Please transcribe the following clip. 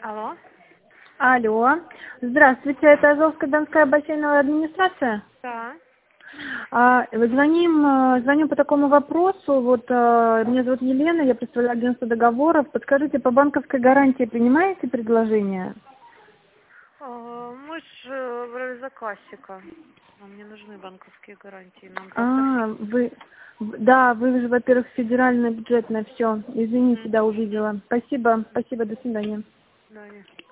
Алло. Алло. Здравствуйте, это Азовская Донская бассейновая администрация. Да. Звоню по такому вопросу. Меня зовут Елена, я представляю агентство договоров. Подскажите, по банковской гарантии принимаете предложение? Мы же в роли заказчика. Нам не нужны банковские гарантии. Нам просто... Вы же, во-первых, федеральное бюджетное, все. Извините, да, увидела. Спасибо, до свидания. Да, нет.